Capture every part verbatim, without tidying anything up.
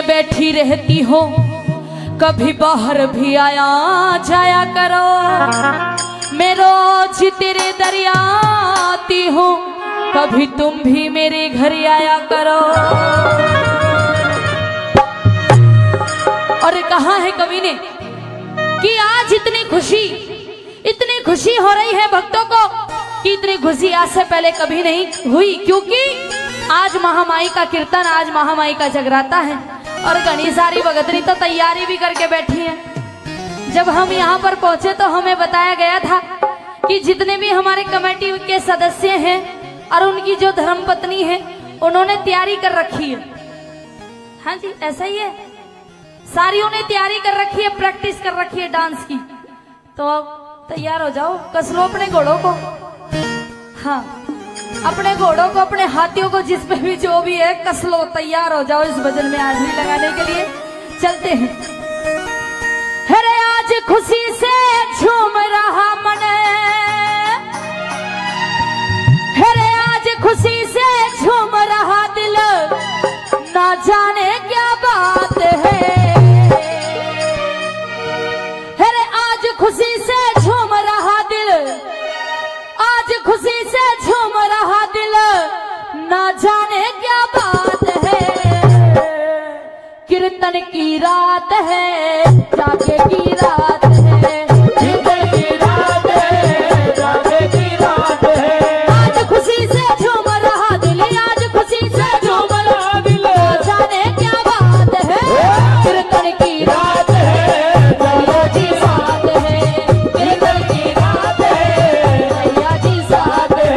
बैठी रहती हो, कभी बाहर भी आया जाया करो। मैं रोज तेरे दरिया आती हूँ, कभी तुम भी मेरे घर आया करो। और कहा है कवि ने कि आज इतनी खुशी इतनी खुशी हो रही है भक्तों को कि इतनी खुशी आज से पहले कभी नहीं हुई, क्योंकि आज महामाई का कीर्तन, आज महामाई का जगराता है। और घनी सारी भगतनी तो तैयारी भी करके बैठी है। जब हम यहाँ पर पहुंचे तो हमें बताया गया था कि जितने भी हमारे कमेटी के सदस्य हैं और उनकी जो धर्मपत्नी है उन्होंने तैयारी कर रखी है। हाँ जी, ऐसा ही है, सारियों ने तैयारी कर रखी है, प्रैक्टिस कर रखी है डांस की। तो तैयार हो जाओ, कस लो अपने घोड़ों को। हाँ, अपने घोड़ों को, अपने हाथियों को, जिस पे भी जो भी है कस लो, तैयार हो जाओ इस भजन में हाजिरी लगाने के लिए। चलते हैं। अरे आज खुशी से झूम रहा मन, अरे आज खुशी से झूम रहा दिल, ना जाने क्या बात है। अरे आज खुशी से झूम रहा दिल, आज खुशी से झूम रहा दिल, ना जाने क्या बात है। कीर्तन की रात है, जागे की रात है, कीर्तन की रात है, जागे की रात है। आज खुशी से झूम रहा दिल, आज खुशी से झूम रहा दिल, ना जाने क्या बात है। कीर्तन की रात है, मैया जी साथ है, कीर्तन की रात है, मैया जी साथ है।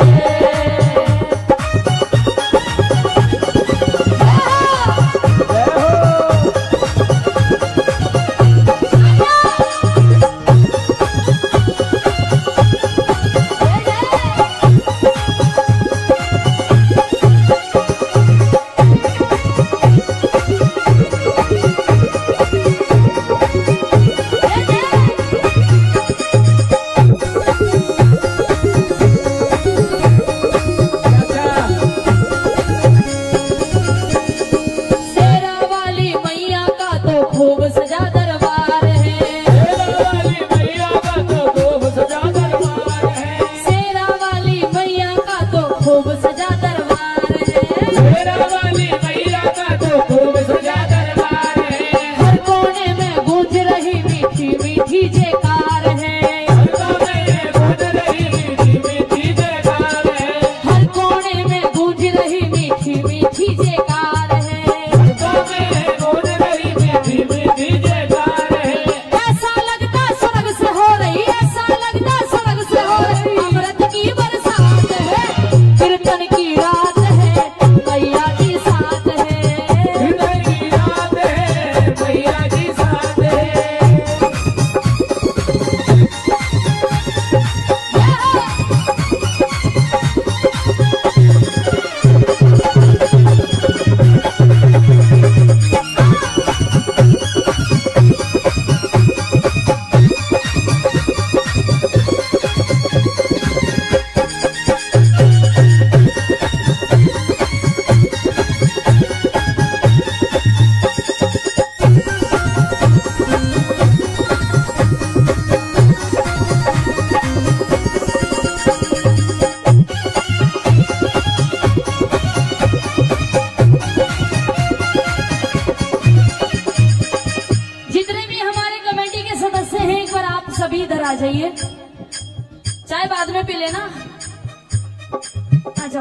सभी इधर आ जाइए, चाय बाद में पी लेना। आ जाओ।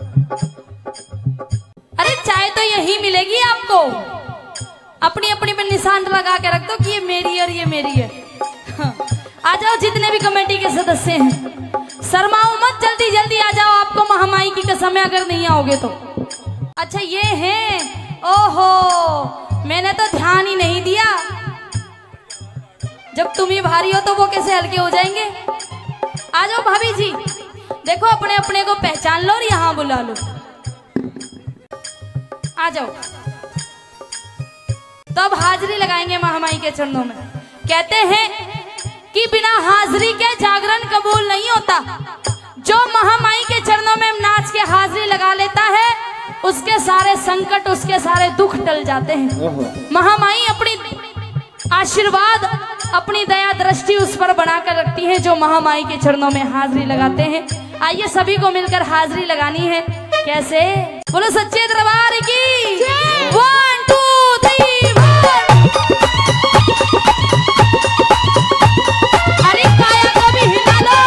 अरे चाय तो यही मिलेगी आपको, अपनी अपनी पे निशान लगा के रख दो कि ये मेरी है और ये मेरी है। हाँ। आ जाओ जितने भी कमेटी के सदस्य हैं, शर्माओ मत, जल्दी जल्दी आ जाओ। आपको महामाई की कसम है अगर नहीं आओगे तो। अच्छा ये है, ओहो मैंने तो ध्यान ही नहीं दिया। जब तुम ही भारी हो तो वो कैसे हल्के हो जाएंगे। आ जाओ भाभी जी, देखो अपने अपने को पहचान लो और यहाँ बुला लो। आ जाओ। तो अब हाजिरी लगाएंगे महामाई के चरणों में। कहते हैं कि बिना हाजिरी के जागरण कबूल नहीं होता। जो महामाई के चरणों में नाच के हाजिरी लगा लेता है उसके सारे संकट, उसके सारे दुख टल जाते हैं। महामाई अपनी आशीर्वाद, अपनी दया दृष्टि उस पर बनाकर रखती है जो महामाई के चरणों में हाजिरी लगाते हैं। आइए सभी को मिलकर हाजिरी लगानी है। कैसे? बोलो सच्चे दरबार की वन टू थ्री अरे काया को भी हिला लो।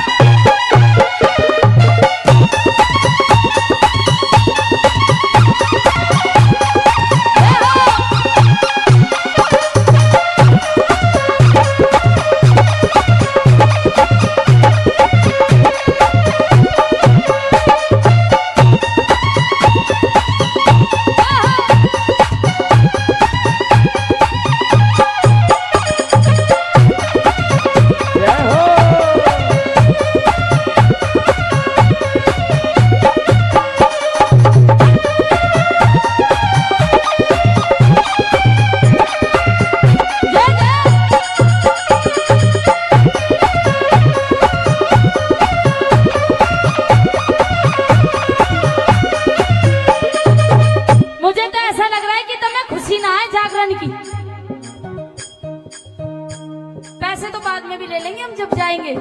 पैसे तो बाद में भी ले लेंगे हम जब जाएंगे।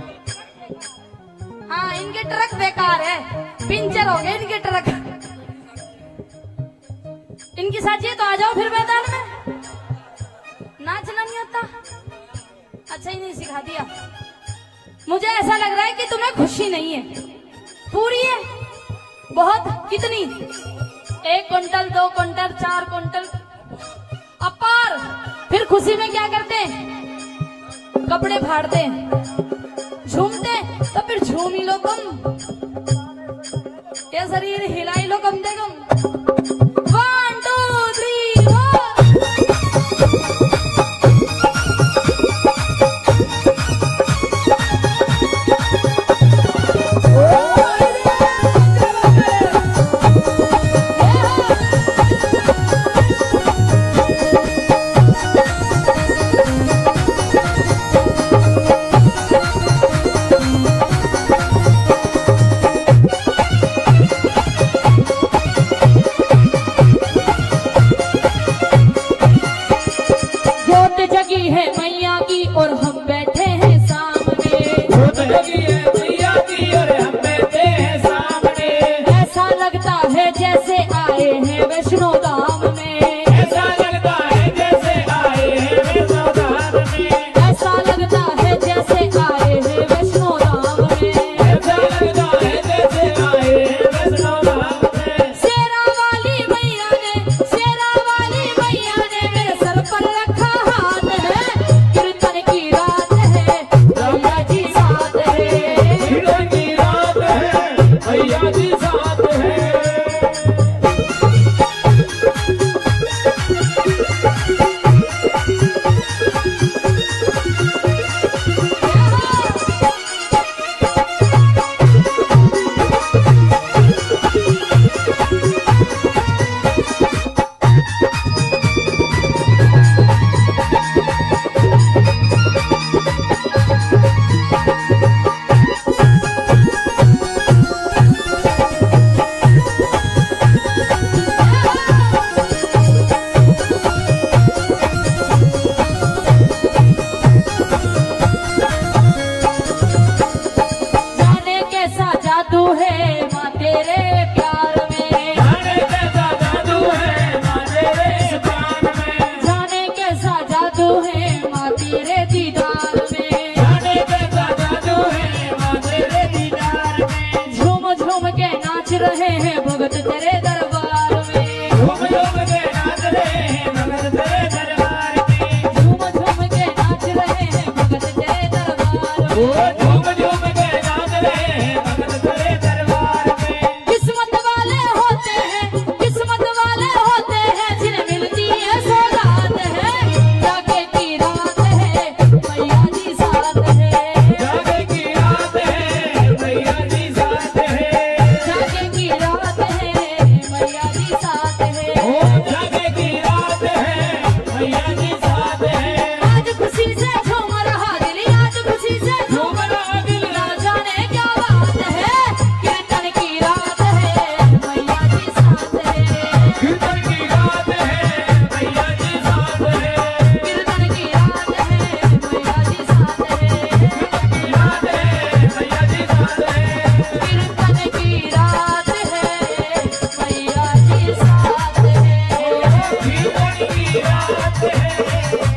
हाँ, इनके ट्रक बेकार है, पिंचर हो गए इनके ट्रक। इनकी साथ ये तो आ जाओ फिर मैदान में। नाचना नहीं आता? अच्छा ही नहीं सिखा दिया। मुझे ऐसा लग रहा है कि तुम्हें खुशी नहीं है। पूरी है बहुत? कितनी? एक कुंटल, दो कुंटल, चार कुंटल, अपार। फिर खुशी में क्या करते हैं? कपड़े फाड़ते हैं, झूमते। तो फिर झूम ही लो तुम, ये शरीर हिलाई लो कम से कम। वन टू थ्री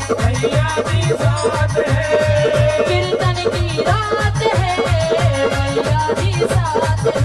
मैया जी साथ है, कीर्तन की रात है, मैया जी साथ